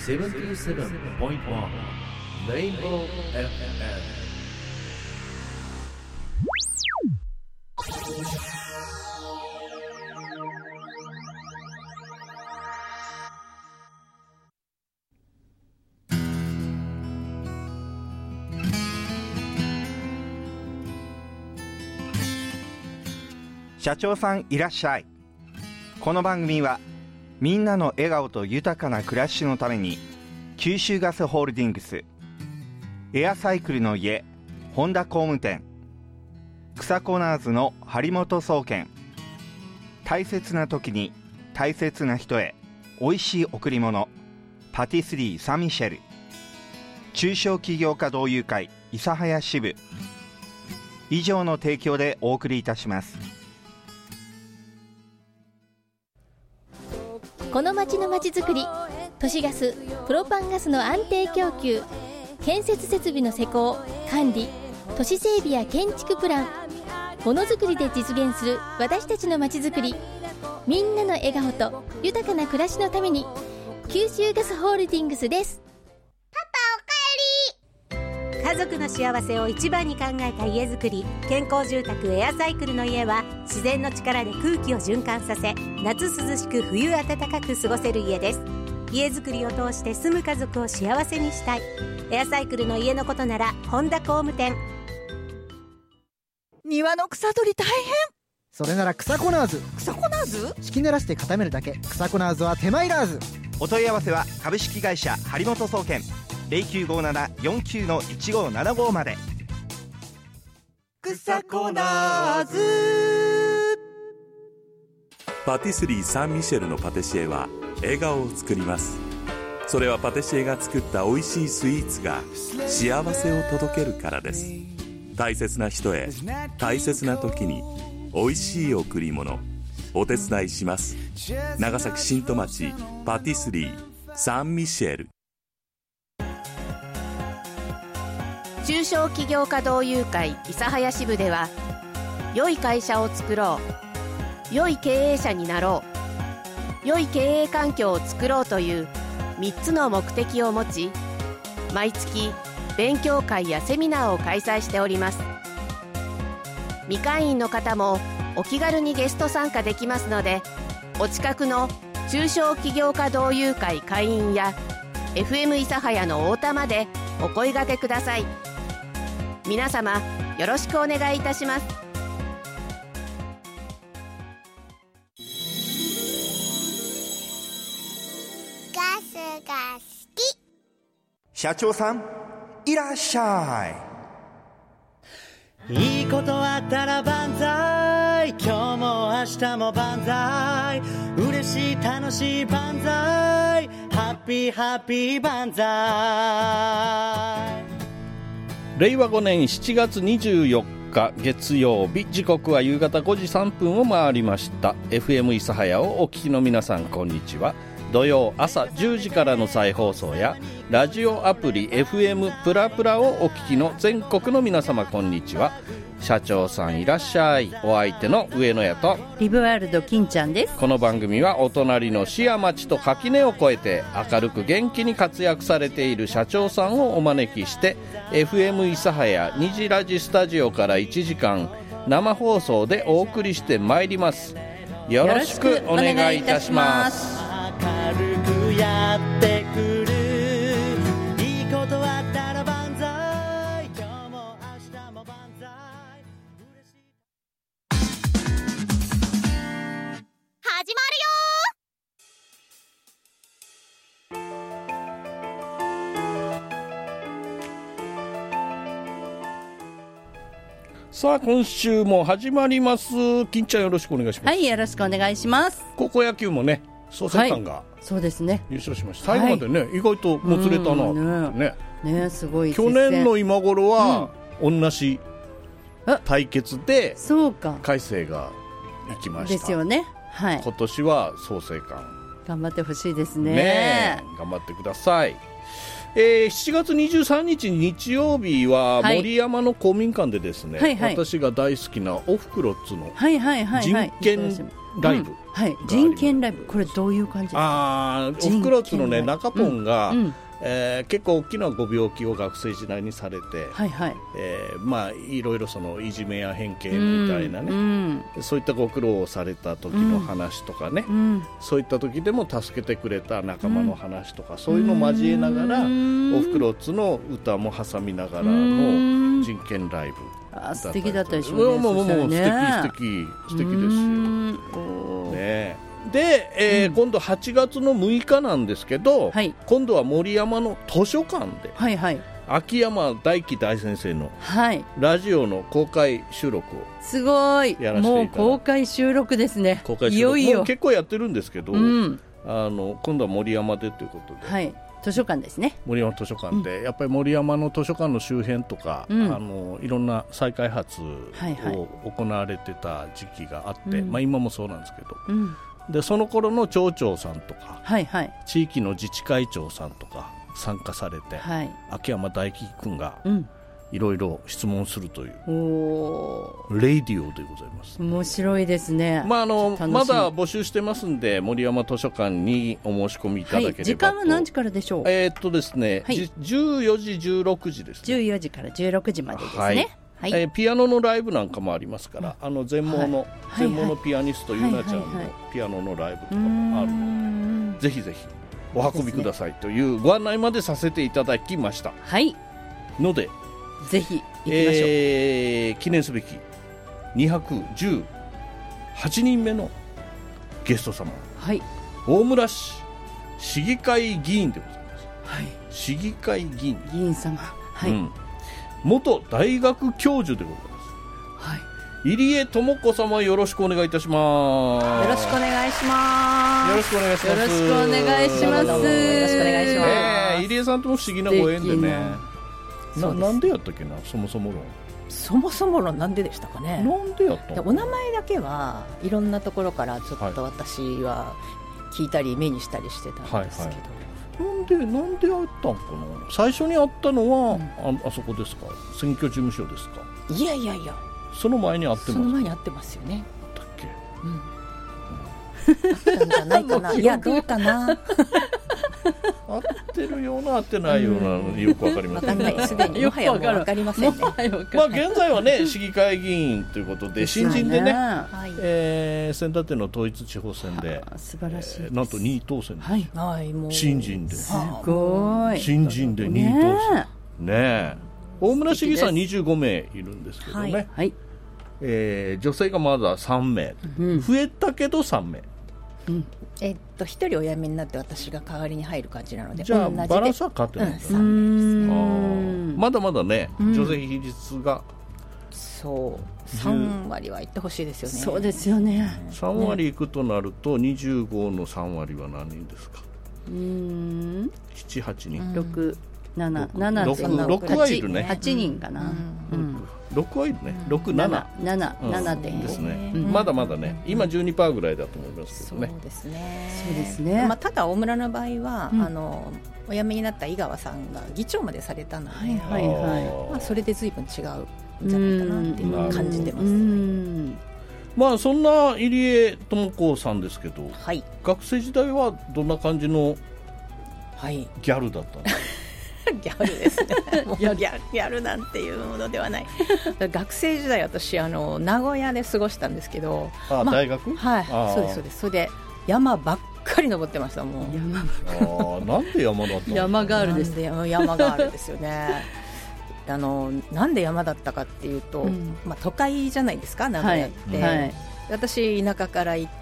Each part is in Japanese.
77.1 Rainbow FM。 社長さんいらっしゃい。この番組はみんなの笑顔と豊かな暮らしのために九州ガスホールディングス、エアサイクルの家本田工務店、草コナーズの張本総研、大切な時に大切な人へおいしい贈り物パティスリーサンミシェル、中小企業家同友会諫早支部以上の提供でお送りいたします。 この町のまちづくり、都市ガス、プロパンガスの安定供給、建設設備の施工、管理、都市整備や建築プラン、ものづくりで実現する私たちのまちづくり、みんなの笑顔と豊かな暮らしのために九州ガスホールディングスです。 パパおかえり。家族の幸せを一番に考えた家づくり、健康住宅エアサイクルの家は自然の力で空気を循環させ、夏涼しく冬暖かく過ごせる家です。家づくりを通して住む家族を幸せにしたい。エアサイクルの家のことなら本田工務店。 庭の草取り大変。 それなら草コナーズ。 草コナーズ？ 敷き濡らして固めるだけ。草コナーズは手間いらず。 お問い合わせは株式会社張本総研 0957-49-1575 まで。 草コナーズ。 パティスリーサンミシェルのパティシエは笑顔を作ります。それはパティシエが作った美味しいスイーツが幸せを届けるからです。大切な人へ大切な時に美味しい贈り物、お手伝いします。長崎新戸町パティスリーサンミシェル。 中小企業家同友会諫早支部では、良い会社を作ろう、良い経営者になろう、良い経営環境を作ろうという3つの目的を持ち、毎月勉強会やセミナーを開催しております。未会員の方もお気軽にゲスト参加できますので、お近くの中小企業家同友会会員や FM 諫早の太田までお声掛けください。皆様よろしくお願いいたします。 ガスが好き。 社長さんいらっしゃい。いいことあったら万歳、今日も明日も万歳、嬉しい楽しい万歳、ハッピーハッピー万歳。 令和5年7月24日月曜日、時刻は夕方5時3分を回りました。 FM 諫早をお聞きの皆さん、こんにちは。土曜朝10時からの再放送やラジオアプリ FM プラプラをお聞きの全国の皆様、こんにちは。社長さんいらっしゃい。お相手の上野屋とリブワールド金ちゃんです。 この番組はお隣の市や町と垣根を越えて明るく元気に活躍されている社長さんをお招きして、 FM 諫早虹ラジスタジオから1時間生放送でお送りしてまいります。よろしくお願いいたします。 明るくやってくる、いいことあったら万歳、今日も明日も万歳。 始まるよ。 さあ今週も始まります。金ちゃんよろしくお願いします。 はい、よろしくお願いします。 高校野球もね、創成館が、 そうですね、 優勝しました。最後までね、意外ともつれたなね。 ね、すごい去年の今頃は、同じ対決で海星が行きましたですよね。はい、 今年は創成館頑張ってほしいですね。 ね、頑張ってください。 7月23日日曜日ははい森山の公民館でですね、 はいはい私が大好きなオフクロッツのはいはいはいはい。 人権ライブ、 はい。人権ライブ。これどういう感じですか？ オフクロッツのね中ポンが、 うん結構大きなご病気を学生時代にされて、 はいはい。 まあいろいろそのいじめや偏見みたいなね、そういったご苦労をされた時の話とかね、そういった時でも助けてくれた仲間の話とか、そういうのを交えながら、オフクロッツの歌も挟みながらの人権ライブだったり、 素敵だったでしょうね。 もう素敵ですよね。で、今度8月の6日なんですけど、今度は森山の図書館で、秋山大輝大先生のラジオの公開収録をすごい、もう公開収録ですね。 公開収録いよいよもう結構やってるんですけど、今度は森山でということで、 図書館ですね。 森山図書館で、やっぱり森山の図書館の周辺とか、いろんな再開発を行われてた時期があって、今もそうなんですけど、でその頃の町長さんとか、地域の自治会長さんとか参加されて、秋山大輝君がいろいろ質問するという、レイディオでございます。 面白いですね。 まだ募集してますんで、森山図書館にお申し込みいただければと。 時間は何時からでしょう？ ですね、14時16時ですね。 14時から16時までですね。 ピアノのライブなんかもありますから、全盲のピアニストゆなちゃんのピアノのライブとかもあるので、ぜひぜひお運びくださいというご案内までさせていただきましたので、 ぜひ行きましょう。 記念すべき218人目のゲスト様、大村市市議会議員でございます。市議会議員様、 元大学教授でございます。入江智子様、よろしくお願いいたします。 よろしくお願いします。 よろしくお願いします。 よろしくお願いします。 よろしくお願いします。 入江さんとも不思議なご縁でね。なんでやったっけな、そもそも論なんででしたかね。 なんでやったの？ お名前だけはいろんなところからちょっと私は聞いたり目にしたりしてたんですけど、 なんでやったんかな。最初に会ったのは、あそこですか、選挙事務所ですか。 いやその前に会ってます。 その前に会ってますよね。 だっけ、 あったんじゃないかな。いや、どうかな。 合ってるような合ってないような、よくわかりませんが、 すでにもはやもうわかりませんね。 現在はね、市議会議員ということで、新人でね、先立ての統一地方選で素晴らしい、 なんと2位当選です。新人で、 すごい新人で2位当選ね。大村市議さん25名いるんですけどね、女性がまだ3名、増えたけど3名、 1人お辞めになって私が代わりに入る感じなので、 じゃあバランスは変わってないんですか。まだまだね、女性比率が 3割はいってほしいですよね。 そうですよね。 3割いくとなると、25の3割は何人ですか。7、8人、 6、7、 6はいるね。 8人かな。 6はいるね。6、7 ですね。まだまだね、今 12% ぐらいだと思いますけどね。 そうですね。ただ大村の場合は、お辞めになった井川さんが議長までされたので、それで随分違うんじゃないかなっていう感じてます。 そんな入江智子さんですけど、学生時代はどんな感じのギャルだったんですか。 ギャルですね。もうギャルなんていうものではない。学生時代私名古屋で過ごしたんですけど、 大学？ そうです。それで山ばっかり登ってました。もうなんで山だったの？ 山ガールです。 山ガールですよね。なんで山だったかっていうと、都会じゃないですか、名古屋って。私田舎から行って、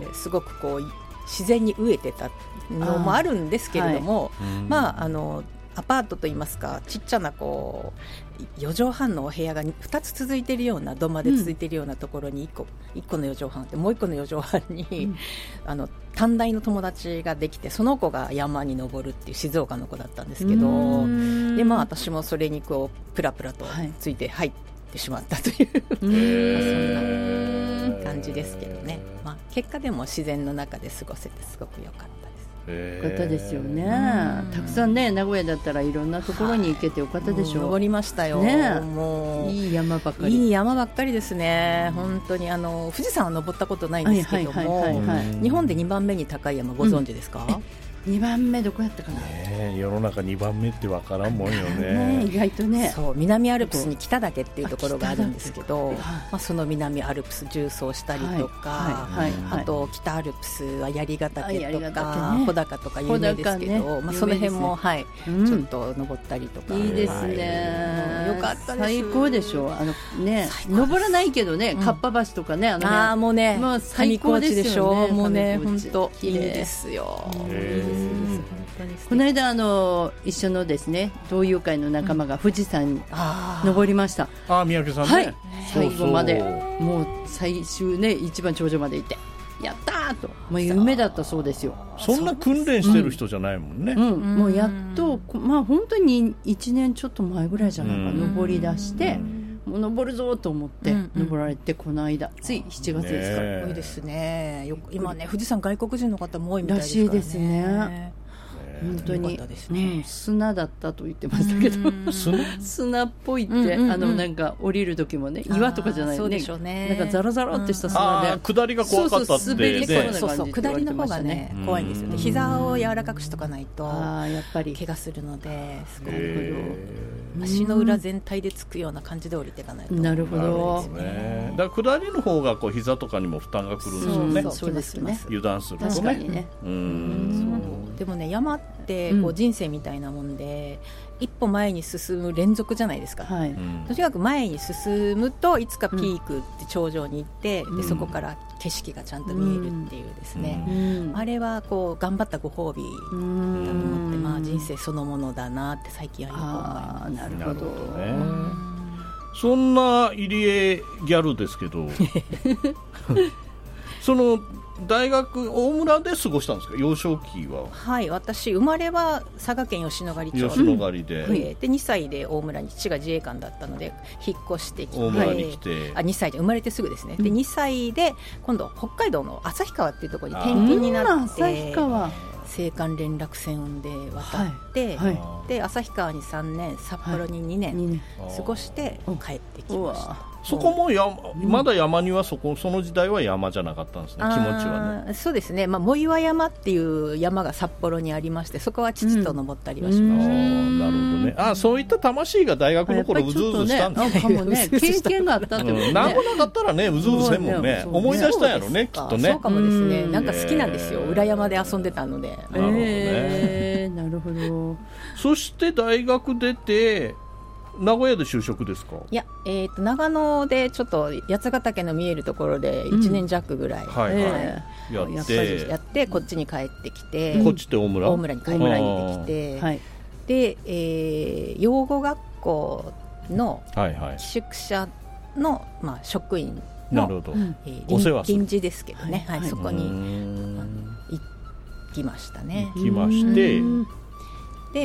すごくこう自然に飢えてたのもあるんですけれども、アパートといいますか、ちっちゃなこう4畳半のお部屋が2つ続いているような、土間で続いているようなところに1個の4畳半で、もう1個の4畳半に、短大の友達ができて、その子が山に登るっていう静岡の子だったんですけど、で私もそれにこうプラプラとついて入ってしまったという、そんな感感じですけどね、まあ、結果でも自然の中で過ごせてすごく良かったよかったですよね。たくさんね、名古屋だったらいろんなところに行けてよかったでしょう。 登りましたよ、 ね、 もういい山ばっかり。 いい山ばっかりですね。本当に富士山は登ったことないんですけども、日本で2番目に高い山ご存知ですか？ 2番目どこやったかな、 世の中2番目って分からんもんよね。 意外とね。 そう、南アルプスに北岳っていうところがあるんですけど、まあ、その南アルプス縦走したりとか、あと北アルプスは槍ヶ岳とか穂高とか有名ですけど、まあ、その辺も、ちょっと登ったりとか。 いいですね、 よかったです。 最高でしょ。ね、登らないけどね、かっぱ橋とかね、 もうね、 最高ですよね。 もうね、本当いいですよ。 この間一緒のですね同友会の仲間が富士山に登りました。 三宅さんね、 最後までもう最終ね一番頂上まで行ってやったーと、もう夢だったそうですよ。 そんな訓練してる人じゃないもんね。 もうやっと、まあ本当に1年ちょっと前ぐらいじゃないか、登り出してもう登るぞと思って登られて、この間つい7月ですから。 多いですね。今ね、富士山外国人の方も多いみたいですからね。 らしいですね。本当に、砂だったと言ってましたけど、砂っぽいって、なんか降りる時もね、岩とかじゃないね、なんかザラザラってした砂で、 下りが怖かったって、 滑りそうな感じって言われてましたね。下りの方がね怖いんですよね。膝を柔らかくしとかないとやっぱり怪我するので、すごく足の裏全体でつくような感じで降りていかないと。 なるほど。 だから下りの方がこう膝とかにも負担がくるんですよね。 そうですね。 油断するとね。 確かにね。 でもね、山ってこう人生みたいなもんで、一歩前に進む連続じゃないですか。とにかく前に進むといつかピークって頂上に行って、でそこから景色がちゃんと見えるっていうですね、あれはこう頑張ったご褒美だと思って、まあ、人生そのものだなって最近はよく思います。 なるほどね。 そんな入江ギャルですけどその大学大村で過ごしたんですか、幼少期は。 はい、私生まれは佐賀県吉野ヶ里町吉野ヶ里で、 で2歳で大村に、父が自衛官だったので引っ越してきて、 大村に来て、 2歳で生まれてすぐですね。で2歳で今度北海道の旭川っていうところに転勤になって、 旭川青函連絡船で渡って、で旭川に3年、札幌に2年過ごして帰ってきました。 そこもまだ山にはその時代は山じゃなかったんですね、気持ちはね。 そうですね、藻岩山っていう山が札幌にありまして、そこは父と登ったりはしました。 なるほどね。そういった魂が大学の頃うずうずしたんですね。経験があったってことね。 何もなかったらね、うずうずせんもんね。思い出したんやろね、きっとね。 そうかもですね。なんか好きなんですよ、裏山で遊んでたので。 なるほど。 そして大学出て名古屋で就職ですか？ いや、長野でちょっと八ヶ岳の見えるところで1年弱ぐらい、やってこっちに帰ってきて、 こっちって大村に帰ってきて、で、養護学校の寄宿舎の、職員の臨時ですけどね、そこに行きましたね。 行きまして、 で、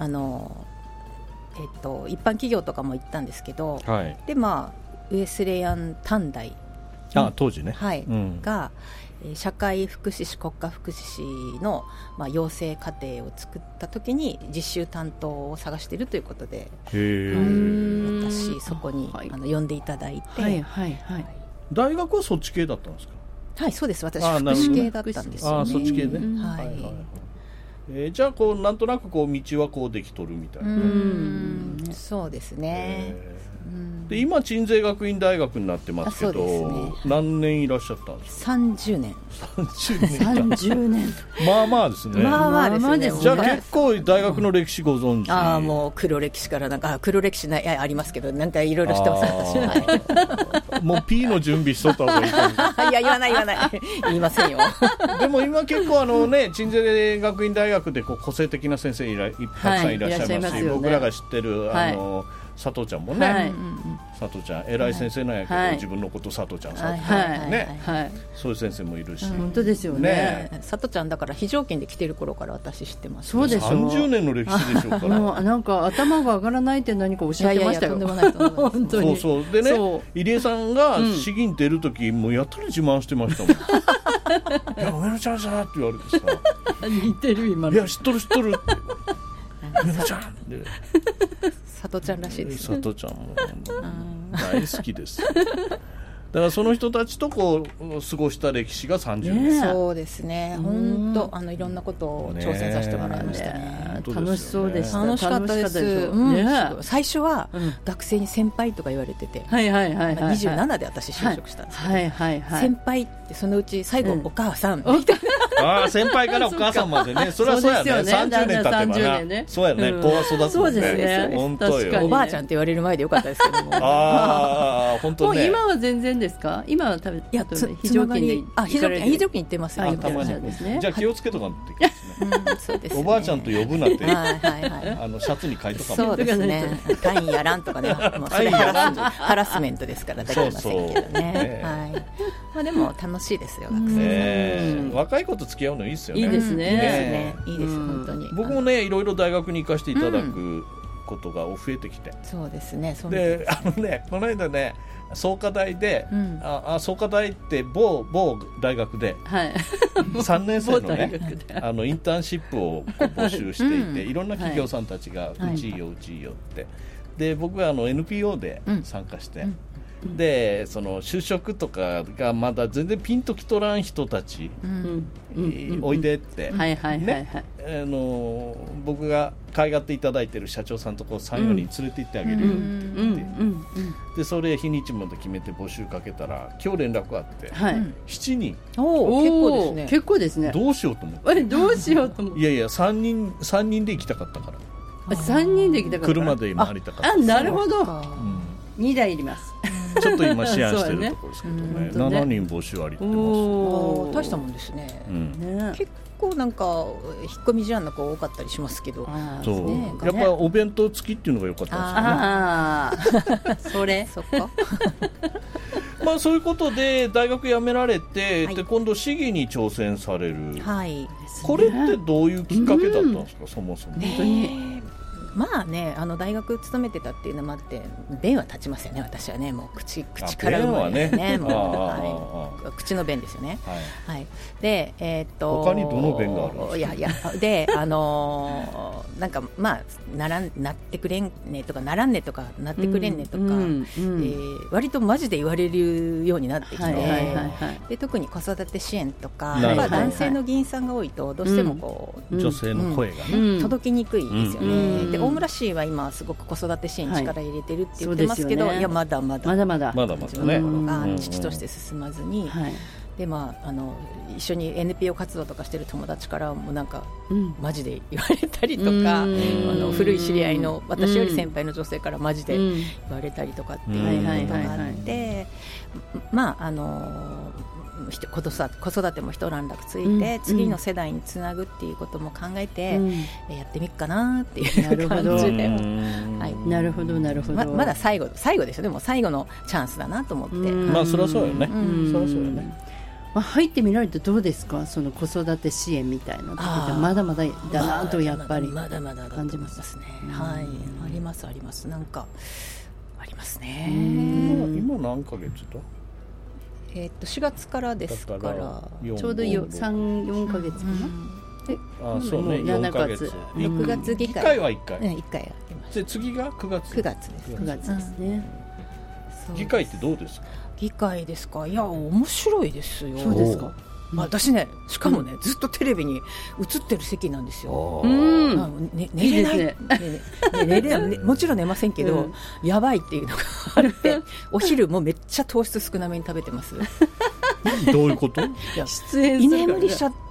一般企業とかも行ったんですけど、でウエスレアン短大当時ね、 が社会福祉士国家福祉士の、養成課程を作った時に実習担当を探しているということで、私そこに呼んでいただいて、 大学はそっち系だったんですか？ はい、そうです。私福祉系だったんですよね。 そっち系ね。じゃあなんとなく道はできとるみたいな。 そうですね。 で今鎮西学院大学になってますけど、何年いらっしゃったんですか ？30年。 30年まあまあですね。 まあですね。 じゃあ結構大学の歴史ご存知？ もう黒歴史から黒歴史ありますけど、なんかいろいろしてます。 もう P の準備しとった方がいいかも。 いや、言わない言いませんよ。 でも今結構鎮西学院大学で個性的な先生たくさんいらっしゃいますし、僕らが知ってる佐藤ちゃんもね、 はい、 佐藤ちゃん偉い先生なんやけど、自分のこと佐藤ちゃん、そういう先生もいるし、 本当ですよね。 佐藤ちゃんだから非常勤で来てる頃から私知ってます。 そうでしょ。 30年の歴史でしょうから。 なんか頭が上がらないって何かおっしゃってましたよ。 とんでもない本当に。 そうでね、入江さんが市議に出る時もうやったら自慢してましたもん。いや上野ちゃんさって言われてさ、 似てる今の。 いや知っとるって上野ちゃんで。 佐藤ちゃんらしいですね。佐藤ちゃんも大好きです。だからその人たちとこう過ごした歴史が30年、 そうですね。本当いろんなことを挑戦させてもらいましたね。 楽しそうでした。 楽しかったです。最初は学生に先輩とか言われてて、27で私就職したんですけど、先輩ってそのうち最後お母さんみたいな。先輩からお母さんまでね、それはそうやね。30年経ってばな、そうやね。子は育つもんね。本当よ。 おばあちゃんって言われる前でよかったですけども。 ああ本当ね。 今は全然ですか？今は多分非常勤で非常勤行ってます。 じゃあ気をつけとかっていいですね。おばあちゃんと呼ぶなってシャツに書いとかも。 そうですね。単位やらんとかね。それハラスメントですからできませんけどね。まあでも楽しいですよ。学生若い子と付き合うのいいですよね。 いいですね。 いいです本当に。 僕もねいろいろ大学に行かせていただくことが増えてきて。 そうですね。 でこの間ね。創価大で、創価大って某大学で、3年生のねインターンシップを募集していて、いろんな企業さんたちがうちいようちいよって、で僕はNPO で参加して、でその就職とかがまだ全然ピンときとらん人たち、おいでって、僕が可愛がっていただいている社長さんとこ3、4人連れて行ってあげるよってでそれ日にちまで決めて募集かけたら今日連絡あって、7人。 結構ですね。 どうしようと思って。 どうしようと思って。 いやいや3人で行きたかったから。 3人で行きたかった。 車で回りたかった。 なるほど。2台いります。 ちょっと今思案してるところですけどね。7人募集ありってます。 大したもんですね。結構なんか引っ込み思案の子多かったりしますけど。 そうやっぱお弁当付きっていうのが良かったですよね。 そっか。 まあそういうことで大学辞められて、で今度市議に挑戦される。これってどういうきっかけだったんですか、そもそも。 本当に。まあね、大学勤めてたっていうのもあって弁は立ちますよね。私はねもう口からうまいですね。口の弁ですよね。で他にどの弁があるんですか。 いやでなんかまあなってくれんねとかならんねとかなってくれんねとか、割とマジで言われるようになってきて、で特に子育て支援とか男性の議員さんが多いとどうしてもこう女性の声がね届きにくいですよね。で大村市は今すごく子育て支援に力入れてるって言ってますけど、いやまだまだ自分のところが父として進まずに、で一緒に NPO 活動とかしてる友達からもなんか、マジで言われたりとか、古い知り合いの私より先輩の女性からマジで言われたりとかっていうことがあって、まあ子育ても一段落ついて、次の世代につなぐっていうことも考えて、やってみっかなっていう感じで、 なるほどなるほど。 まだ最後ですよね。もう最後のチャンスだなと思って。 まあそりゃそうよね。そりゃそうよね。 入ってみられてどうですか、その子育て支援みたいな。まだまだだなとやっぱりまだまだ感じますね。はい、ありますなんかありますね。 今何ヶ月だ。 4月からですからちょうど3、4ヶ月かな。 そうね、4ヶ月。 6月議会は1回。 1回やりました。 で次が9月。 9月です。 9月ですね。 議会ってどうですか。 議会ですか。いや面白いですよ。 そうですか。 私ね、しかもね、ずっとテレビに映ってる席なんですよ。寝れない。もちろん寝ませんけど、やばいっていうのがあって、お昼もめっちゃ糖質少なめに食べてます。 どういうこと？ 居眠りしちゃっ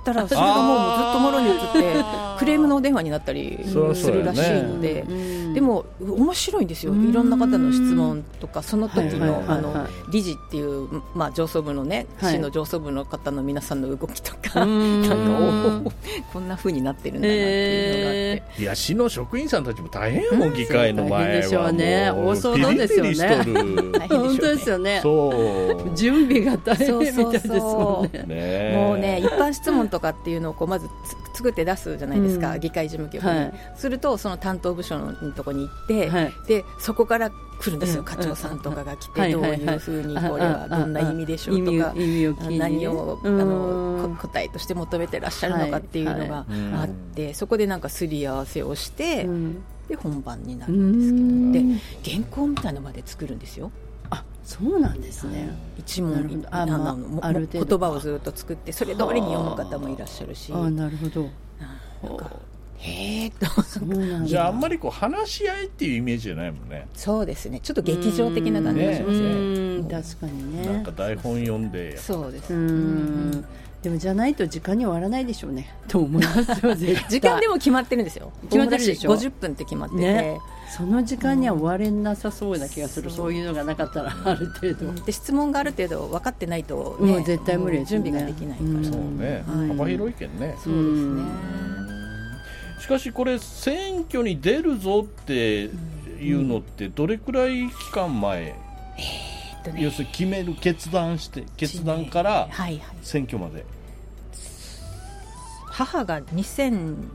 ったらそれがもうずっともろに映ってクレームのお電話になったりするらしいので、でも面白いんですよ。いろんな方の質問とか、その時の、理事っていう、上層部のね、市の上層部の方の皆さんの動きとか、なんかこんな風になってるんだなっていうのがあって、 いや市の職員さんたちも大変も議会の前はもう大騒動ですよね。本当ですよね。そう準備が大変みたいですもんね。 もうね、一般質問とかっていうのをこうまず作って出すじゃないですか、議会事務局に、するとその担当部署のとこに行って、でそこから来るんですよ、課長さんとかが来て、どういうふうにこれはどんな意味でしょうとか、何を答えとして求めてらっしゃるのかっていうのがあって、そこでなんかすり合わせをして、で本番になるんですけど、で原稿みたいなのまで作るんですよ。 そうなんですね。 一問言葉をずっと作って、それ通りに読む方もいらっしゃるし。 なるほど。 なんかへーと。 じゃああんまりこう話し合いっていうイメージじゃないもんね。 そうですね。ちょっと劇場的な感じがしますね。 確かにね。 なんか台本読んで。 そうです。 でもじゃないと時間に終わらないでしょうねと思いますよ。 時間でも決まってるんですよ。 決まってるでしょ。 50分って決まってて、 その時間には終われなさそうな気がする。そういうのがなかったらある程度、 で質問がある程度分かってないと、 もう絶対無理です準備ができないから。 そうね、幅広いけんね。 そうですね。 しかしこれ選挙に出るぞっていうのってどれくらい期間前、要するに決める決断から選挙まで。 母が2021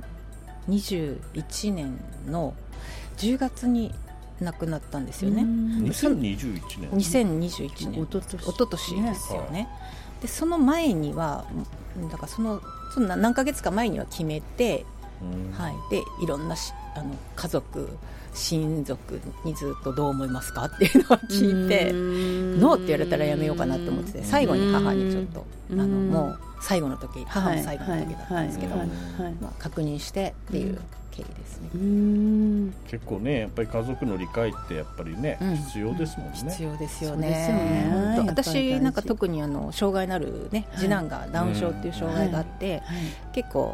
年の10月に亡くなったんですよね。 2021年 2021年、おととしですよね。でその前にはだからその何ヶ月か前には決めて、でいろんな家族親族にずっとどう思いますかっていうのを聞いて、ノーって言われたらやめようかなと思ってて、最後に母にちょっともう最後の時、母の最後の時だったんですけど、確認してっていう経緯ですね。 結構ね、やっぱり家族の理解ってやっぱりね、必要ですもんね。 必要ですよね。私なんか特に障害のあるね、次男がダウン症っていう障害があって、結構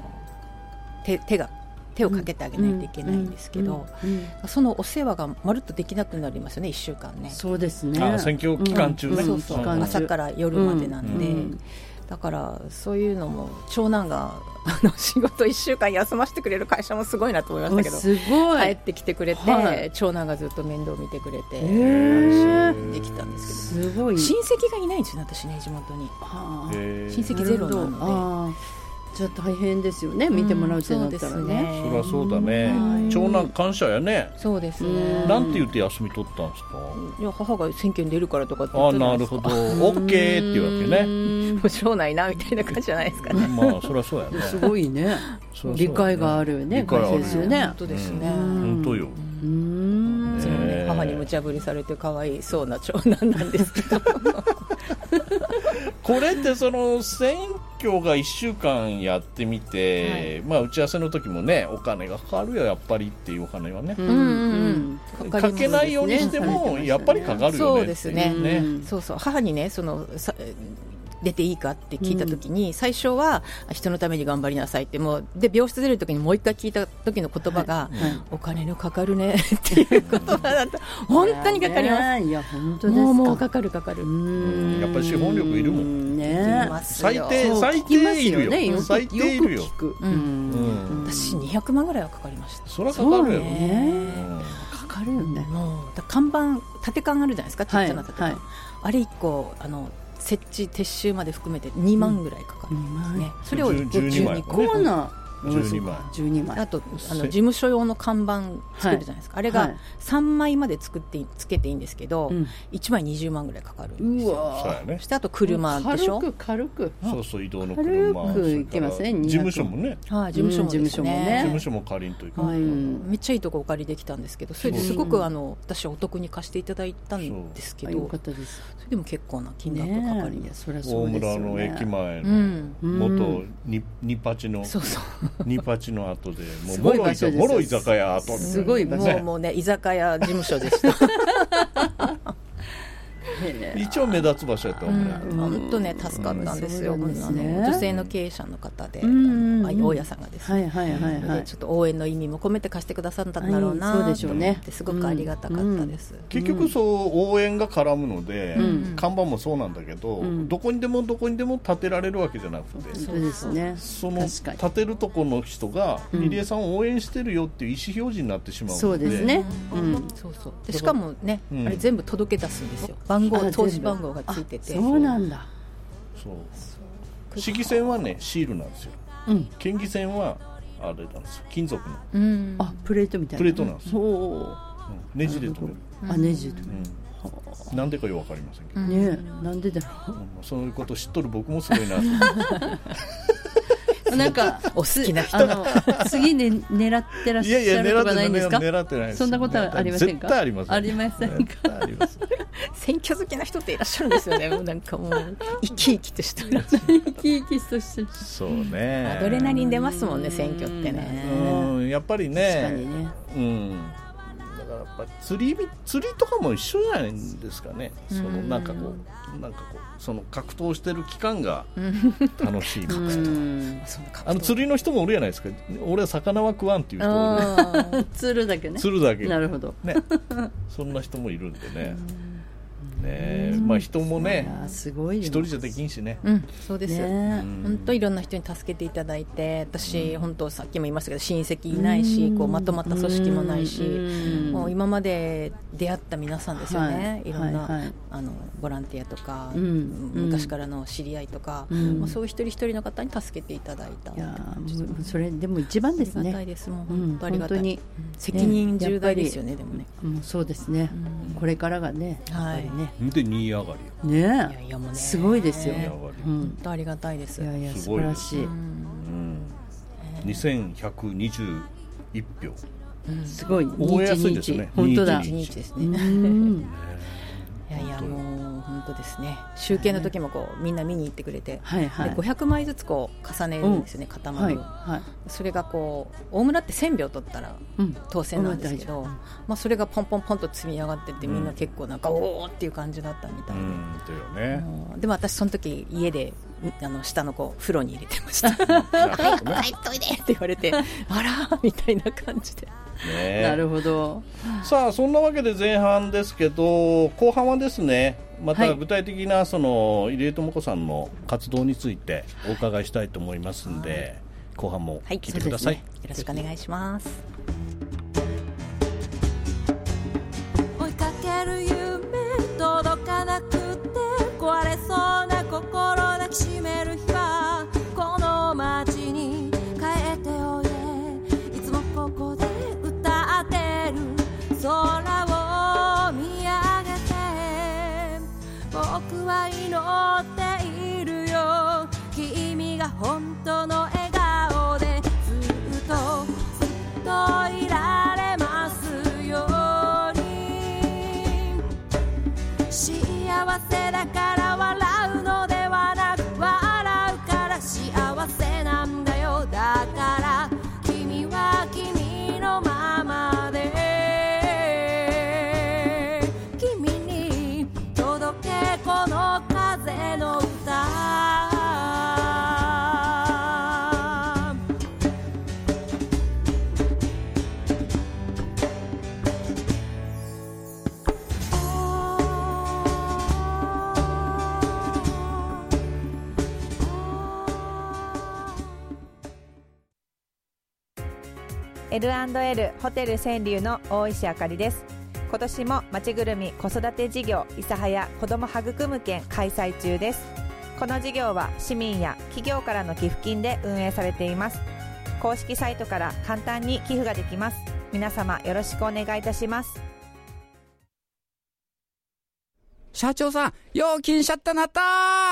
手をかけてあげないといけないんですけど、そのお世話がまるっとできなくなりますよね、1週間ね。 そうですね。 選挙期間中ね。 そうそう、朝から夜までなんで、だからそういうのも長男が仕事1週間休ませてくれる会社もすごいなと思いましたけど、 すごい帰ってきてくれて、長男がずっと面倒見てくれて、安心できたんですけど、 すごい親戚がいないんですよね、私ね、地元に。親戚ゼロなので。 じゃあ大変ですよね、見てもらうってなったらね。 そりゃそうだね。長男感謝やね。 そうですね。 なんて言って休み取ったんですか。 いや、母が選挙に出るからとかって言ってたんですか。 なるほど、オッケーっていうわけね。 もうしょうないなみたいな感じじゃないですかね。 まあそりゃそうやね。 すごいね。理解があるよね。会社ですよね。 本当ですね。 本当よ。 母に無茶ぶりされてかわいそうな長男なんですけど。 これってその選挙が1週間やってみて、打ち合わせの時もね、お金がかかるよやっぱりっていうお金はね、かけないようにしてもやっぱりかかるよね。 そうですね。そうそう、母にね、出ていいかって聞いたときに、最初は人のために頑張りなさいって、もうで病室出るときにもう一回聞いた時の言葉が、お金のかかるねっていう言葉だと本当にかかります。 いや本当ですか。 もうかかる。 やっぱり資本力いるもんね。 最低いるよ。最低いるよ。 私200万ぐらいはかかりました。 そりゃかかるよ。 かかるよね。 看板縦看あるじゃないですか、ちっちゃな縦看。あれ1個設置撤収まで含めて2万ぐらいかかるんですね。それを 12 個 12枚。 あと事務所用の看板作るじゃないですか、あれが3枚までつけていいんですけど、1枚20万ぐらいかかるんですよ。そしてあと車でしょ。 軽くそうそう、移動の車、 軽くいけますね。 事務所もね。 事務所もですね。 事務所も借りんといけない。 めっちゃいいとこお借りできたんですけど、それですごく私はお得に貸していただいたんですけど、それでも結構な金額かかります。 大村の駅前の元ニパチのニパチの後でもうもろ居酒屋後みたいな。 すごい場所。 もうね、居酒屋事務所でした。 一応目立つ場所やと思う。 本当ね助かったんですよ。女性の経営者の方で、大家さんがですね、ちょっと応援の意味も込めて貸してくださったんだろうなと思ってすごくありがたかったです。 結局そう応援が絡むので、看板もそうなんだけど、どこにでも建てられるわけじゃなくて、 そうですね、 その建てるとこの人が入江さんを応援してるよっていう意思表示になってしまうので、 そうですね、 でしかもね、あれ全部届け出すんですよ。投資番号がついてて。 そうなんだ。 そう市議選はねシールなんですよ。県議選はあれなんですよ、金属の、 プレートみたいなプレートなんですよ。ネジで留める。 ネジで留める。 なんでかよくわかりませんけどね、なんでだろう。 そういうこと知っとる僕もすごいななんかお好きな人次に狙ってらっしゃるとかないんですか？ 狙ってないです。 そんなことはありませんか？ 絶対ありません。 ありませんか？ 選挙好きな人っていらっしゃるんですよね。なんかもう生き生きとした生き生きとしてる。 そうね、 アドレナリン出ますもんね、選挙ってね。 やっぱりね、 確かにね、 だからやっぱ釣りとかも一緒じゃないんですかね。そのなんかこうその格闘してる期間が楽しい。釣りの人もおるじゃないですか。俺は魚は食わんっていう人もいる。 釣るだけね。 釣るだけ。 なるほど。 ね、そんな人もいるんでね。まあ人もね、 すごい一人じゃできんしね。 そうです。本当いろんな人に助けていただいて、私本当さっきも言いましたけど親戚いないし、こうまとまった組織もないし、もう今まで出会った皆さんですよね。いろんなボランティアとか昔からの知り合いとか、そういう一人一人の方に助けていただいた。 それでも一番ですね。 ありがたいです。もう本当ありがたい。責任重大ですよね。でもね。 そうですね。これからがね、やっぱりね。 で2位上がりね、すごいですよ。 本当ありがたいです。 いやいや素晴らしい。 2121票。 すごい。 覚えやすいですね。 本当だ。2ですね。いやいやもう本当ですね。集計の時もこうみんな見に行ってくれて、500枚ずつこう重ねるんですよね、塊を。それがこう大村って1000票取ったら当選なんですけど、それがポンポンポンと積み上がってって、みんな結構なんかおーっていう感じだったみたいで。でも私その時家で下のこう風呂に入れてました。はい、トイレって言われて、あらみたいな感じで。 なるほど。 さあそんなわけで前半ですけど、後半はですね、また具体的なその入江智子さんの活動についてお伺いしたいと思いますので、後半も聞いてください。 よろしくお願いします。 追いかける夢届かなくて壊れそうな心抱きしめる日は、この街に帰っておいで、いつもここで歌ってる空を見上げて、僕は祈っているよ、君が本当の笑顔でずっといられますように。幸せだから笑うのではなく、笑うから幸せなんだよ。だから君は君のままで、君に届けこの風の歌。 L&L ホテル川柳の大石あかりです。今年もまちぐるみ子育て事業諫早子ども育む券開催中です。この事業は市民や企業からの寄付金で運営されています。公式サイトから簡単に寄付ができます。皆様よろしくお願いいたします。 社長さん、料金シャッターなったー。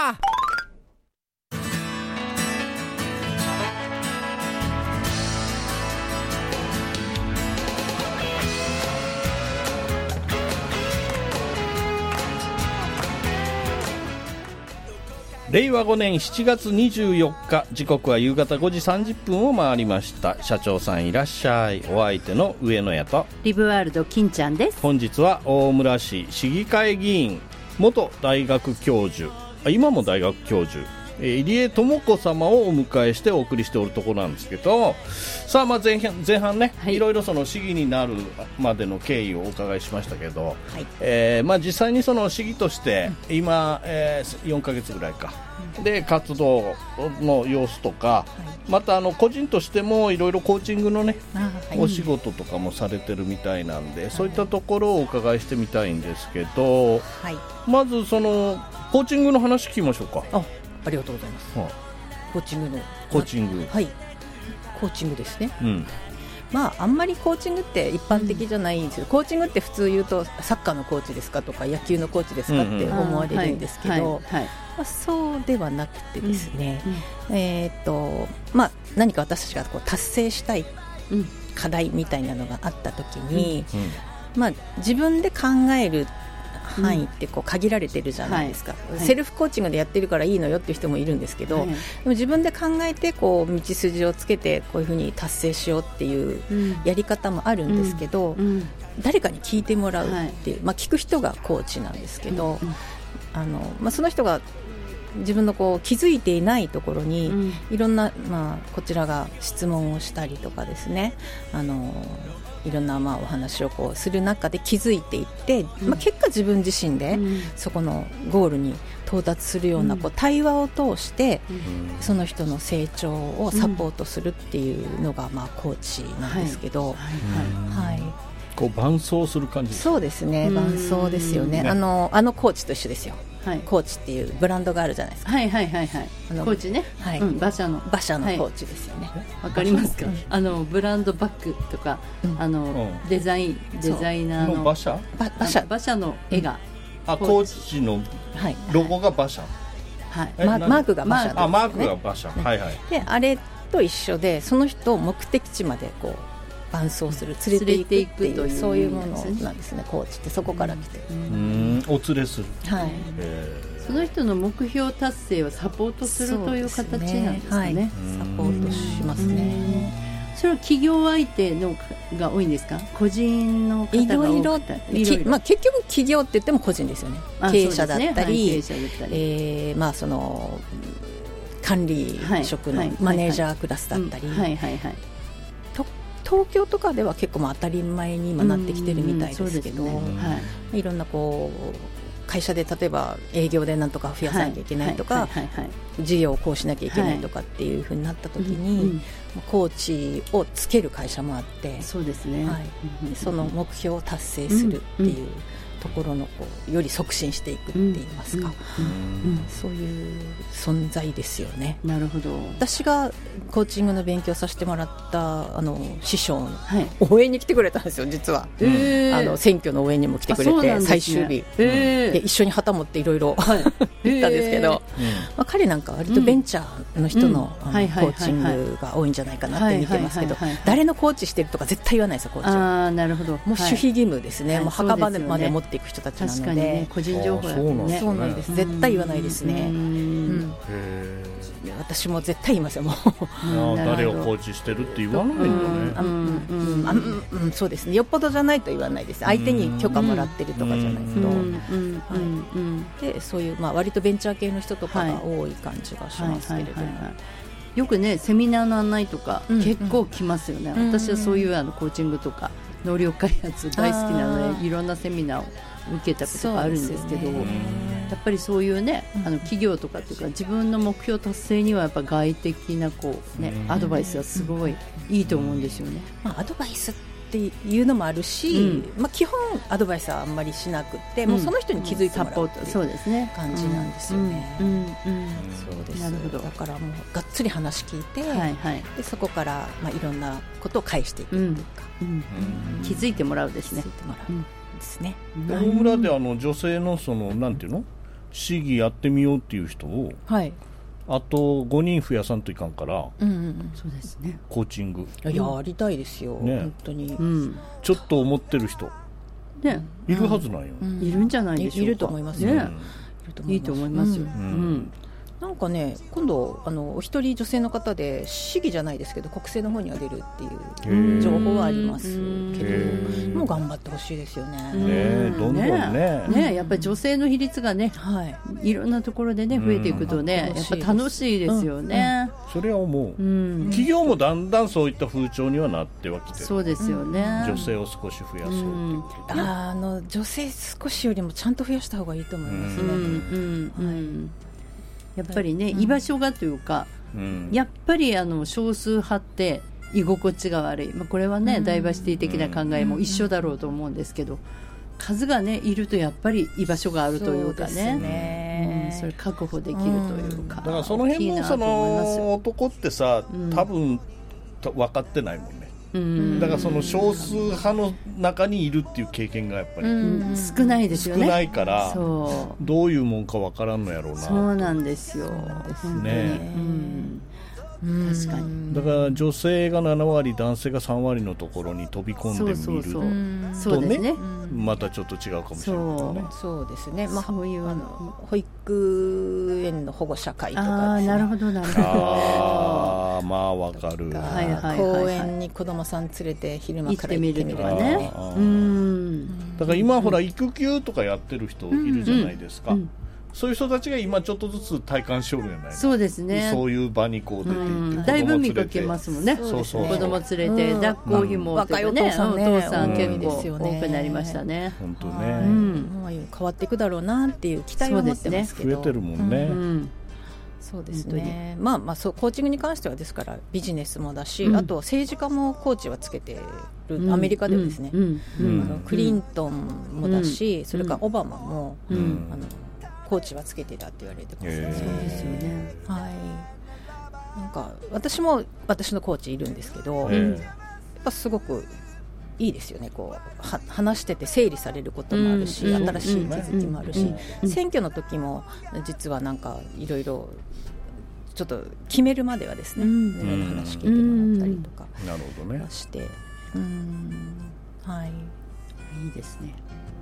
令和5年7月24日、時刻は夕方5時30分を回りました。社長さんいらっしゃい。お相手の上野屋とリブワールド金ちゃんです。 本日は大村市市議会議員元大学教授、今も大学教授、入江智子様をお迎えしてお送りしておるところなんですけど、さあ、まあ前半ね、いろいろその市議になるまでの経緯をお伺いしましたけど、まあ実際にその市議として今、4ヶ月ぐらいかで活動の様子とか、また個人としてもいろいろコーチングのね、お仕事とかもされてるみたいなんで、そういったところをお伺いしてみたいんですけど、まずそのコーチングの話聞きましょうか。 ありがとうございます。コーチングのコーチング、 はい、コーチングですね。まああんまりコーチングって一般的じゃないんですけど、コーチングって普通言うとサッカーのコーチですかとか野球のコーチですかって思われるんですけど、そうではなくてですね、まあ何か私たちがこう達成したい課題みたいなのがあった時に、まあ自分で考える範囲ってこう限られてるじゃないですか、セルフコーチングでやってるからいいのよっていう人もいるんですけど、でも自分で考えてこう道筋をつけてこういうふうに達成しようっていうやり方もあるんですけど、誰かに聞いてもらうっていう、まあ、聞く人がコーチなんですけど、まあ、その人が自分のこう気づいていないところにいろんな、まあ、こちらが質問をしたりとかですね、いろんなまあお話をこうする中で気づいていって、まあ、結果自分自身でそこのゴールに到達するようなこう対話を通してその人の成長をサポートするっていうのがまあコーチなんですけど、 こう伴走する感じですか。 そうですね、伴走ですよね。あのコーチと一緒ですよ。コーチっていうブランドがあるじゃないですか。 コーチね、馬車のコーチですよね。 わかりますか。ブランドバッグとか、デザイナーの馬車の絵が、 コーチのロゴが馬車、 マークが馬車ですね。 マークが馬車、 であれと一緒でその人を目的地までこう伴走する、連れていくっていう、そういうものなんですね。コーチってそこから来てお連れする、 その人の目標達成をサポートするという形なんですかね。 サポートしますね。 それは企業相手のが多いんですか、個人の方が多くて。 まあ、結局企業って言っても個人ですよね。経営者だったり、まあその管理職のマネージャークラスだったり、東京とかでは結構当たり前に今なってきてるみたいですけど、いろんなこう会社で例えば営業でなんとか増やさなきゃいけないとか、事業をこうしなきゃいけないとかっていうふうになった時に、コーチをつける会社もあって、 そうですね、 その目標を達成するっていうところのこうより促進していくって言いますか、そういう存在ですよね。 なるほど。 私がコーチングの勉強させてもらった師匠の応援に来てくれたんですよ、実は。選挙の応援にも来てくれて、最終日で一緒に旗持っていろいろ行ったんですけど、まあ、彼なんか割とベンチャーの人のコーチングが多いんじゃないかなって見てますけど、誰のコーチしてるとか絶対言わないですよ、コーチは。 なるほど。 もう守秘義務ですね。もう墓場まで持っていく人たちなので、 確かにね、個人情報だね。 そうなんです。絶対言わないですね。私も絶対言いますよ。もう誰をコーチしてるって言わないよね。そうですね。よっぽどじゃないと言わないです。相手に許可もらってるとかじゃないと。で、そういうまあ割とベンチャー系の人とかが多い感じがしますけれども。 よくね、セミナーの案内とか結構来ますよね。私はそういうコーチングとか能力開発大好きなので、いろんなセミナーを受けたことがあるんですけど、やっぱりそういうね、企業とかっていうか自分の目標達成にはやっぱ外的なこう、ね、アドバイスはすごいいいと思うんですよね。 まあ、アドバイスっていうのもあるし、まあ、基本アドバイスはあんまりしなくて、もうその人に気づいてもらうっていう感じなんですよね。そうです。なるほど。だからもうがっつり話聞いて、でそこからまあいろんなことを返していくっていうか、 気づいてもらうですね。 ですね。 大村で女性のそのなんていうの、市議やってみようっていう人を、あと5人増やさんといかんから、 そうですね。 コーチングやりたいですよ、本当に。 ちょっと思ってる人いるはずなんよ。 いるんじゃないでしょうか。 いると思いますよ。 いいと思いますよ。 なんかね、今度お一人女性の方で市議じゃないですけど国政の方には出るっていう情報はありますけど、もう頑張ってほしいですよね。 どんどんねやっぱり女性の比率がね、いろんなところでね増えていくとね、やっぱ楽しいですよね。 それは思う。企業もだんだんそういった風潮にはなってはきてる。 そうですよね。 女性を少し増やそうっていう。 女性少しよりもちゃんと増やした方がいいと思いますね。 やっぱりね、居場所がというか、やっぱり少数派って居心地が悪い、これはね、ダイバーシティ的な考えも一緒だろうと思うんですけど、数がねいるとやっぱり居場所があるというかね、それ確保できるというか、 だからその辺もその男ってさ、多分分かってないもんね。だからその少数派の中にいるっていう経験がやっぱり、 少ないですよね。 少ないからどういうもんか分からんのやろうな。 そうなんですよね。確かに。 だから女性が7割男性が3割のところに飛び込んでみるとね、またちょっと違うかもしれないね。 そうですね。そういう保育園の保護者会とかですね。 なるほどなるほど。 まあわかる。 公園に子供さん連れて昼間から行ってみるとかね。 だから今ほら育休とかやってる人いるじゃないですか。そういう人たちが今ちょっとずつ体感しよるじゃない。 そうですね。 そういう場にこう出ていって、 だいぶ見かけますもんね。子供連れて抱っこひもとかね、お父さん結構多くなりましたね。 本当ね。 変わっていくだろうなっていう期待を持ってますけど。 増えてるもんね。 そうですね。コーチングに関してはですからビジネスもだし、あと政治家もコーチはつけてる、アメリカではですね、クリントンもだし、それからオバマもコーチはつけてたって言われてますね。 そうですよね。 なんか私も私のコーチいるんですけど、やっぱすごくいいですよね。こう話してて整理されることもあるし、新しい気づきもあるし、選挙の時も実はなんかいろいろちょっと決めるまではですね、いろいろ話聞いてもらったりとかして、いいですね。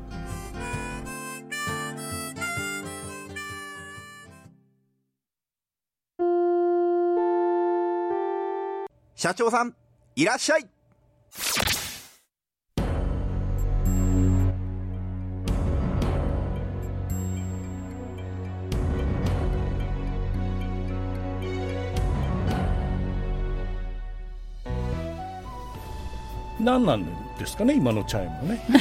社長さんいらっしゃい。 何なんですかね今のチャイムね。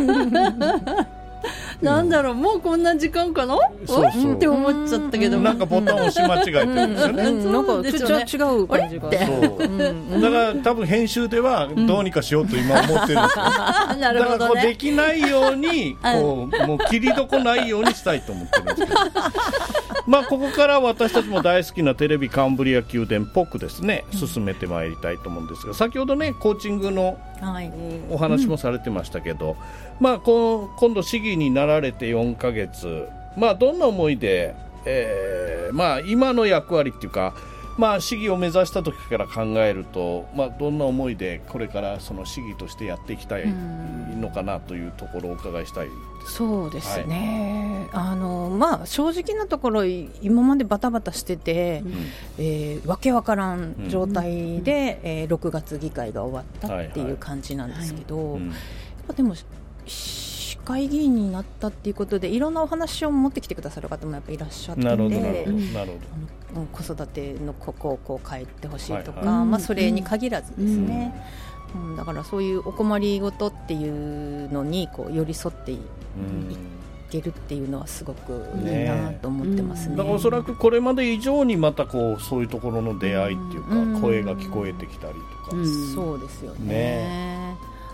なんだろう、もうこんな時間かなって思っちゃったけど、 なんかボタン押し間違えてるんですよね。 なんか違う感じが。 だから多分編集ではどうにかしようと今思ってるんですよ。だからこうできないようにもう切りどこないようにしたいと思ってるんですけど、ここから私たちも大好きなテレビカンブリア宮殿っぽくですね進めてまいりたいと思うんですが、先ほどねコーチングのお話もされてましたけど、今度市議になられて4ヶ月、どんな思いで、今の役割っていうか、市議を目指した時から考えると、どんな思いでこれからその市議としてやっていきたいのかなというところをお伺いしたいです。 そうですね、正直なところ今までバタバタしてて、わけわからん状態で、6月議会が終わったっていう感じなんですけど、でも市会議員になったっていうことでいろんなお話を持ってきてくださる方もやっぱりいらっしゃってて、子育てのここをこう変えてほしいとか、それに限らずですね、だからそういうお困りごとっていうのにこう寄り添っていけるっていうのはすごくいいなと思ってますね。 だからおそらくこれまで以上にまたそういうところの出会いっていうか、声が聞こえてきたりとか、 そうですよね。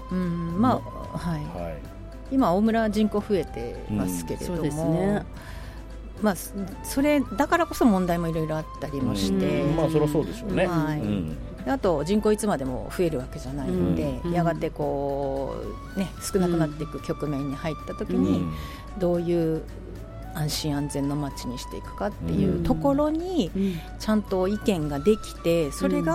今大村人口増えてますけれども、それだからこそ問題もいろいろあったりもして、 そりゃそうでしょうね。 あと人口いつまでも増えるわけじゃないので、やがて少なくなっていく局面に入った時に、どういう安心安全の街にしていくかっていうところにちゃんと意見ができて、それが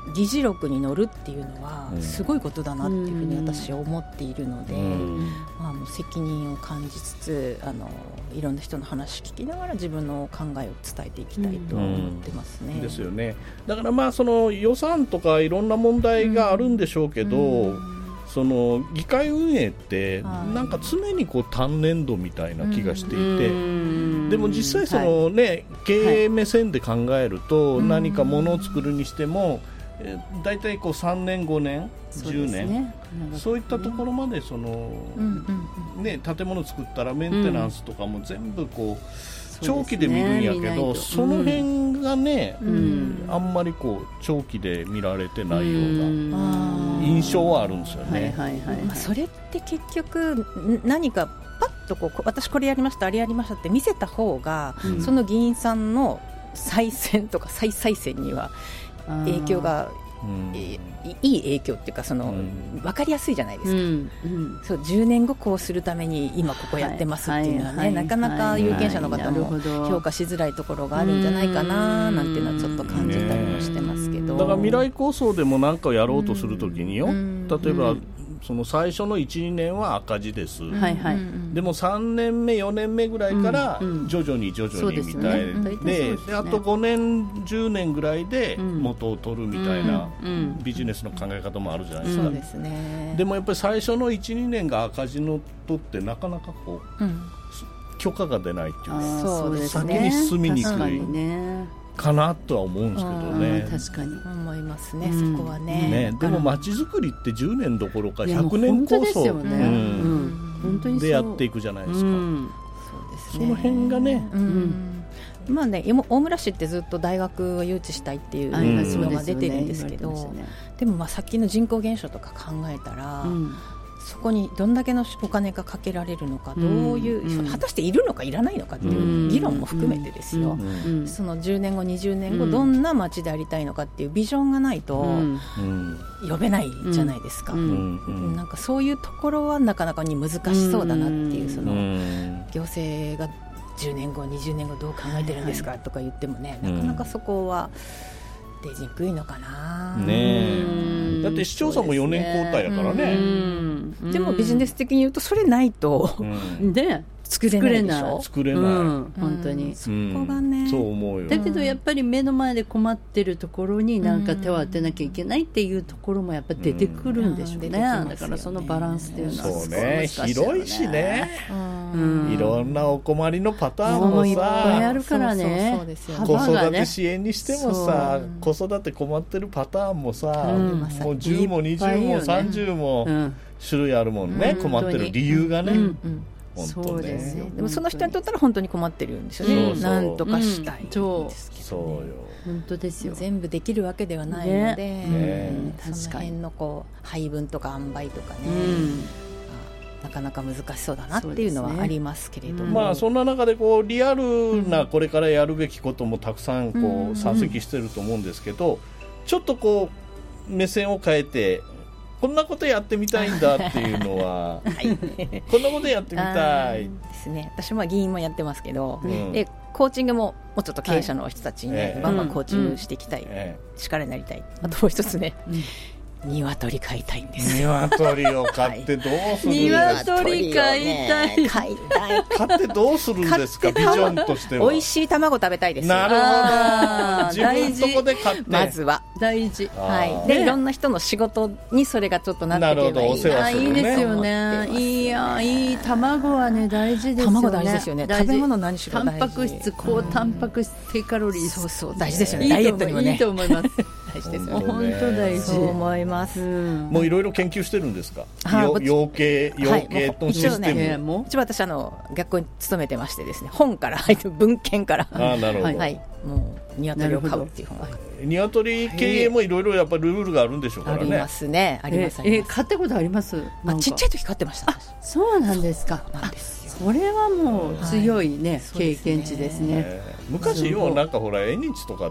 議事録に載るっていうのはすごいことだなっていうふうに私は思っているので、まあ、もう責任を感じつついろんな人の話聞きながら自分の考えを伝えていきたいと思ってますね。 ですよね。だからまあその予算とかいろんな問題があるんでしょうけど、その議会運営ってなんか常にこう単年度みたいな気がしていて、でも実際その、ね、経営目線で考えると、何かものを作るにしてもだいたいこう3年5年10年 そういったところまでその、ね、建物作ったらメンテナンスとかも全部こう長期で見るんやけど、その辺がね、あんまりこう長期で見られてないような印象はあるんですよね。 それって結局何かパッとこう私これやりましたあれやりましたって見せた方が、その議員さんの再選とか再再選には影響がいい影響っていうか分かりやすいじゃないですか、そう10年後こうするために今ここやってますっていうのはね、なかなか有権者の方も評価しづらいところがあるんじゃないかななんていうのはちょっと感じたりもしてますけど、 だから未来構想でも何かやろうとするときによ、例えばその最初の 1,2 年は赤字です、でも3年目4年目ぐらいから徐々にみたいで、あと5年10年ぐらいで元を取るみたいなビジネスの考え方もあるじゃないですか、でもやっぱり最初の 1,2 年が赤字のとってなかなかこう、許可が出ないっていうか、先に進みにくいかなとは思うんですけどね。 確かに思いますね、そこはね。 でも街づくりって10年どころか100年構想でやっていくじゃないですか。その辺がね、 まあね、大村市ってずっと大学を誘致したいっていうのが出てるんですけど、でもまあさっきの人口減少とか考えたら、そこにどんだけのお金がかけられるのか、どういう、果たしているのかいらないのかっていう議論も含めてですよ、その10年後20年後どんな街でありたいのかっていうビジョンがないと呼べないじゃないですか、なんかそういうところはなかなかに難しそうだなっていう、その行政が10年後20年後どう考えてるんですかとか言ってもね、なかなかそこは出にくいのかな、 だって市長さんも4年交代やからね、 でもビジネス的に言うとそれないと、で作れないでしょ。 作れない、 本当にそこがね、 そう思うよ。 だけどやっぱり目の前で困ってるところになんか手を当てなきゃいけないっていうところもやっぱり出てくるんでしょうね、だからそのバランスっていうのはそうね、広いしね、いろんなお困りのパターンもさいっぱいあるからね、 子育て支援にしてもさ、子育て困ってるパターンもさ、もう10も20も30も種類あるもんね、困ってる理由がね、 そうですよ。でもその人にとったら本当に困ってるんですよね。なんとかしたいんですけど、 そうよ、 本当ですよ。 全部できるわけではないので、その辺のこう配分とか塩梅とかね、なかなか難しそうだなっていうのはありますけれども、 まあそんな中でこうリアルなこれからやるべきこともたくさんこう山積してると思うんですけど、ちょっとこう目線を変えてこんなことやってみたいんだっていうのは、こんなことやってみたいですね。私も議員もやってますけど、コーチングももうちょっと経営者の人たちにバンバンコーチングしていきたい、力になりたい。あともう一つね、鶏飼いたいんですよ。 鶏を飼ってどうするんですか。 鶏飼いたい。 飼ってどうするんですか。ビジョンとしては美味しい卵食べたいです。 なるほど。自分のとこで飼ってまずは大事。 でいろんな人の仕事にそれがちょっとなっていけばいいな。 いいですよね。いい卵はね大事ですよね。 卵大事ですよね。食べ物何しろ大事。 タンパク質、高タンパク質、低カロリー。 そうそう大事ですよね。ダイエットにもね。 いいと思います。 大事ですよね。 本当大事。 そう思います。 もういろいろ研究してるんですか。養鶏のシステム。 一応私学校に勤めてましてですね、本から入って文献から、 なるほど。 はい、もう鶏を飼うっていう本が。 鶏経営もいろいろやっぱりルールがあるんでしょうからね。 ありますね。あります。 飼ったことあります。 ちっちゃい時飼ってました。 そうなんですか。それはもう強いね経験値ですね。 昔よなんかほら縁日とかで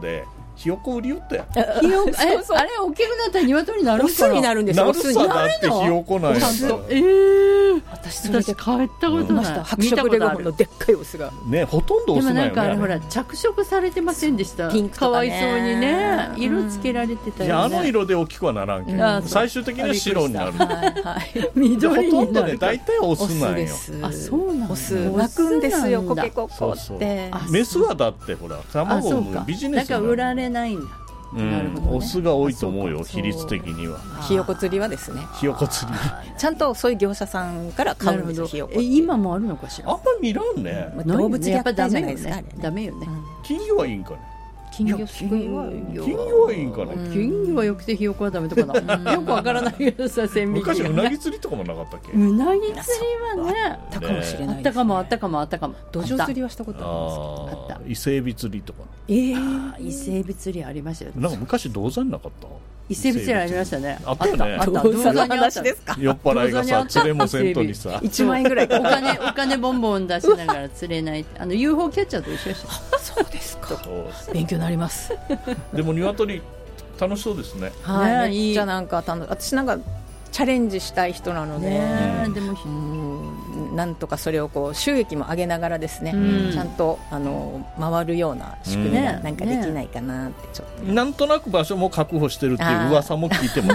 ひよこ売りよったやん。 ひよこあれ大きくなったら鶏になるんかな。 オスになるんですよ。 なるさだってひよこなんやから。 私それで帰ったことない。 白色レゴムのでっかいオスがね、ほとんどオスなんよね。 でもなんかほら着色されてませんでした。 ピンクとかね、 かわいそうにね、色つけられてたよね。 いや、あの色で大きくはならんけど、最終的には白になる。 緑になる。 大体オスなんよ。 あ、そうなん。 オス鳴くんですよ、コケコッコって。 メスはだってほら卵を産むビジネスだから売られないんだ。 オスが多いと思うよ、比率的には。 ひよこ釣りはですね、 ひよこ釣りちゃんとそういう業者さんから買うんですよ、ひよこ。 今もあるのかしら。 あんま見らんね。 動物虐待じゃないですか。 ダメよね。 金魚はいいんかね。 金魚はいいんかね。 金魚はよくてひよこはダメとかな。よくわからないけどさ、線引き昔うなぎ釣りとかもなかったっけ。 うなぎ釣りはね、 あったかもしれない。 あったかもあったかもあったかも。 土壌釣りはしたことあります。あった。 伊勢エビ釣りとか。 伊勢エビ釣りありましたよ。 なんか昔銅山なかった。 伊勢エビ釣りありましたね。 あったよね。 銅山の話ですか。 酔っ払いがさ、釣れもせんとにさ、 1万円ぐらいお金ボンボン出しながら釣れない。UFO キャッチャーと一緒でした。 そうですか。勉強になります。 でも鶏楽しそうですね。 はい。めっちゃなんか私なんかチャレンジしたい人なので、 でもなんとかそれをこう収益も上げながらですね、ちゃんと回るような仕組みがなんかできないかなってちょっと。 なんとなく場所も確保してるっていう噂も聞いてます。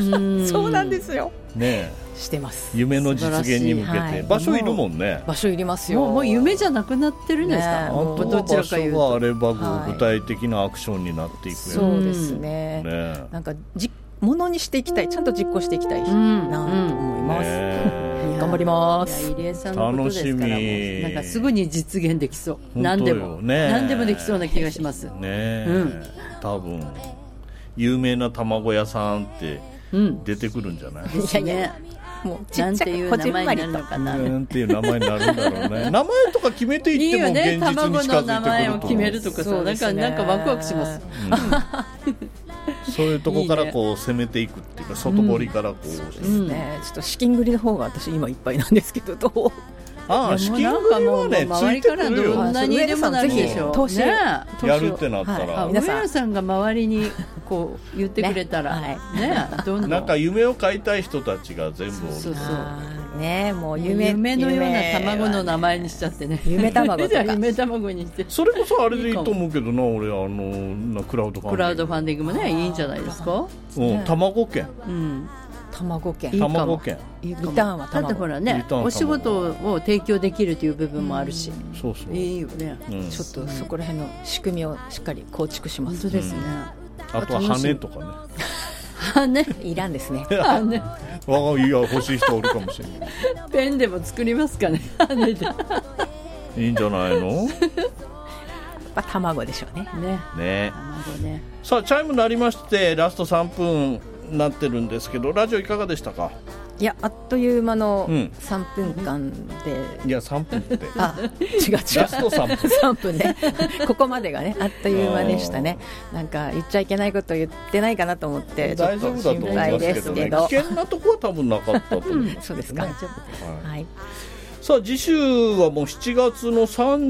そうなんですよ。 ね、 してます。 夢の実現に向けて場所いるもんね。 場所いりますよ。 もう夢じゃなくなってるんですか。 どちらかいうと場所があれば具体的なアクションになっていく。 そうですね。なんかものにしていきたい、ちゃんと実行していきたいなと思います。頑張ります。 入江さんのことですから、なんかすぐに実現できそう。何でもできそうな気がします。 多分有名な卵屋さんって出てくるんじゃない？ ですね。もうちっちゃくこじんまりとなんていう名前になるんだろうね。名前とか決めていっても現実に近づいてくると。 卵の名前を決めるとかさ、なんかワクワクします。 そういうとこからこう攻めていくっていうか、外堀からこうですね。ちょっと資金繰りの方が私今いっぱいなんですけど、どう？ 資金繰りはね、ついてくるよ。 どんなにでもなるでしょ。 投資やるってなったら、 上原さんが周りにこう言ってくれたらね、どんどんなんか夢を買いたい人たちが全部おる。 そうね、もう夢のような卵の名前にしちゃってね。 夢卵とか。 夢卵にして。 それこそあれでいいと思うけどな、俺クラウドファンディング。 クラウドファンディングもね、いいんじゃないですか。 卵券。 卵券。 卵券。 リターンはだってほらね、お仕事を提供できるという部分もあるし。 そうそう。 いいよね。 ちょっとそこら辺の仕組みをしっかり構築します。 本当ですね。 あとは羽とかね。 羽いらんですね。 羽。いや欲しい人おるかもしれない。 ペンでも作りますかね。羽で。 いいんじゃないの？ 卵でしょうね。 ね。 卵ね。 さあチャイムになりましてラスト3分なってるんですけど、ラジオいかがでしたか？ いや、あっという間の3分間で、 いや3分って違うラスト3分 3分ねここまでがねあっという間でしたね。なんか言っちゃいけないこと言ってないかなと思ってちょっと心配ですけど、 危険なとこは多分なかったと思います。 そうですか。はい。 さあ次週はもう7月の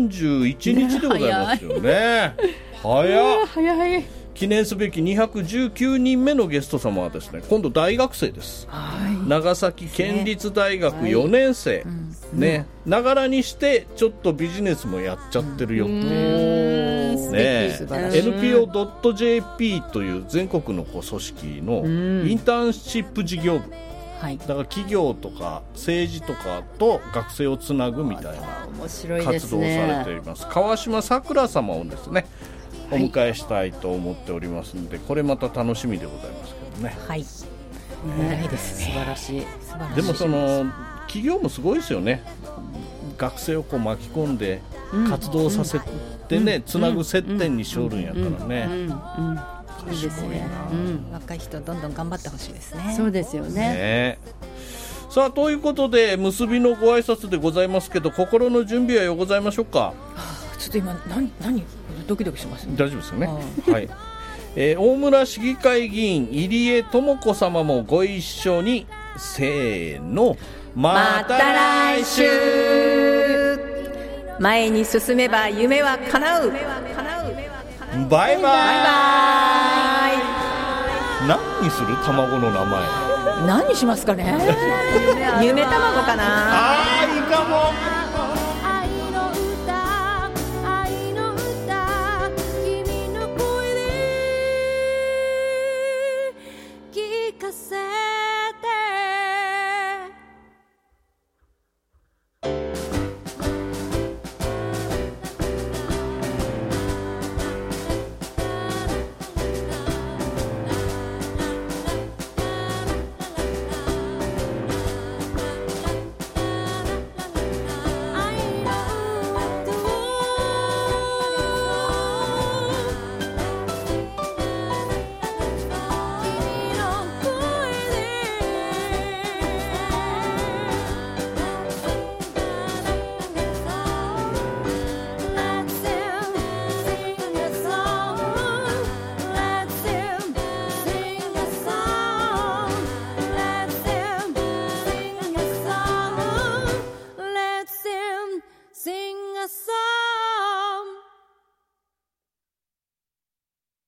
31日でございますよね。 早い。 記念すべき219人目のゲスト様はですね、今度大学生です、長崎県立大学4年生、ね、ながらにしてちょっとビジネスもやっちゃってるよっていうね、NPO.jp という全国の組織のインターンシップ事業部、だから企業とか政治とかと学生をつなぐみたいな活動をされています。川島さくら様をですねお迎えしたいと思っておりますので、これまた楽しみでございますけどね。 はい。いいですね。素晴らしい。 でもその企業もすごいですよね。学生をこう巻き込んで活動させてね、つなぐ接点にしおるんやからね。 いいですね。 若い人どんどん頑張ってほしいですね。 そうですよね。 さあということで結びのご挨拶でございますけど、心の準備はよございましょうか。 ちょっと今何ドキドキします、ね、 大丈夫ですよね。はい。大村市議会議員入江智子様もご一緒にせーの、また来週。 前に進めば夢は叶う。 バイバイ。 バイバイ。 何にする？卵の名前何にしますかね。夢卵かな。 あー、いいかも。 愛の歌、愛の歌、君の声で聞かせ